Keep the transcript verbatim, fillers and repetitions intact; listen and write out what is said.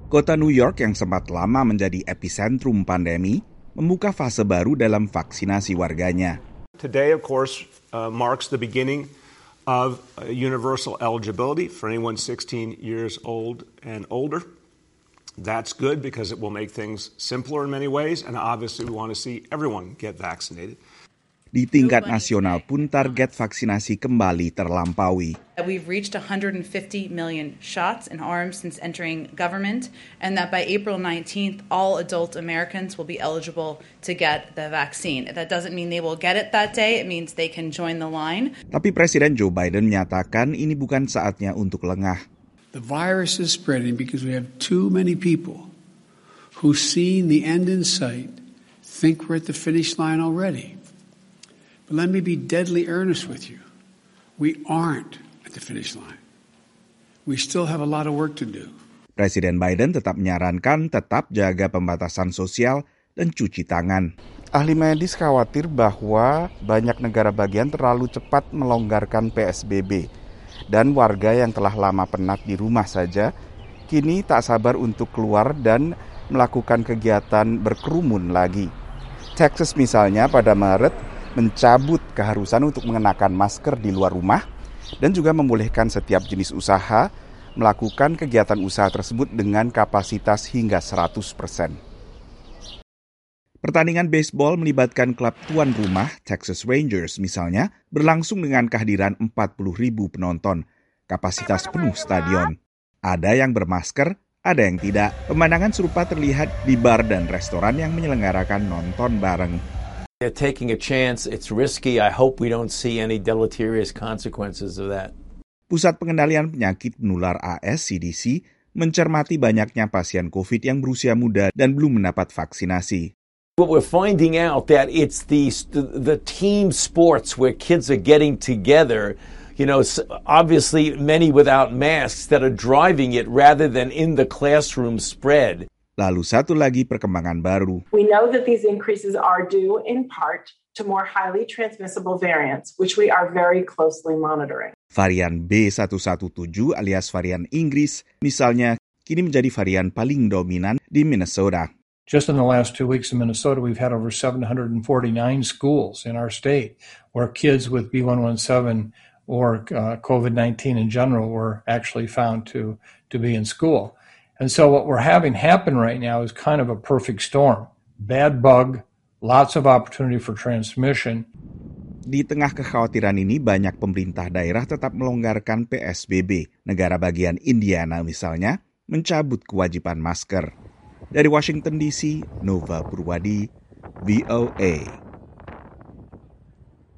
Kota New York yang sempat lama menjadi epicentrum pandemi, membuka fase baru dalam vaksinasi warganya. Today, of course, uh, marks the beginning of universal eligibility for anyone sixteen years old and older. That's good because it will make things simpler in many ways, and obviously we want to see everyone get vaccinated. Di tingkat nasional pun target vaksinasi kembali terlampaui. We've reached one hundred fifty million shots in arms since entering government, and that by April nineteenth, all adult Americans will be eligible to get the vaccine. That doesn't mean they will get it that day, it means they can join the line. Tapi Presiden Joe Biden menyatakan ini bukan saatnya untuk lengah. The virus is spreading because we have too many people who've seen the end in sight, think we're at the finish line already. But let me be deadly earnest with you. We aren't at the finish line. We still have a lot of work to do. Presiden Biden tetap menyarankan tetap jaga pembatasan sosial dan cuci tangan. Ahli medis khawatir bahwa banyak negara bagian terlalu cepat melonggarkan P S B B. Dan warga yang telah lama penat di rumah saja, kini tak sabar untuk keluar dan melakukan kegiatan berkerumun lagi. Texas misalnya pada Maret mencabut keharusan untuk mengenakan masker di luar rumah dan juga membolehkan setiap jenis usaha melakukan kegiatan usaha tersebut dengan kapasitas hingga seratus persen. Pertandingan baseball melibatkan klub tuan rumah, Texas Rangers misalnya, berlangsung dengan kehadiran empat puluh ribu penonton, kapasitas penuh stadion. Ada yang bermasker, ada yang tidak. Pemandangan serupa terlihat di bar dan restoran yang menyelenggarakan nonton bareng. They're taking a chance. It's risky. I hope we don't see any deleterious consequences of that. Pusat Pengendalian Penyakit Menular A S C D C mencermati banyaknya pasien COVID yang berusia muda dan belum mendapat vaksinasi. What we're finding out that it's the the team sports where kids are getting together, you know, obviously many without masks that are driving it rather than in the classroom spread. Lalu satu lagi perkembangan baru. We know that these increases are due in part to more highly transmissible variants, which we are very closely monitoring. Varian B satu satu tujuh alias varian Inggris, misalnya, kini menjadi varian paling dominan di Minnesota. Just in the last two weeks in Minnesota, we've had over seven hundred forty-nine schools in our state where kids with B one one seven or uh, COVID nineteen in general were actually found to, to be in school. And so what we're having happen right now is kind of a perfect storm. Bad bug, lots of opportunity for transmission. Di tengah kekhawatiran ini, banyak pemerintah daerah tetap melonggarkan P S B B. Negara bagian Indiana misalnya, mencabut kewajiban masker. Dari Washington D C, Nova Purwadi, V O A.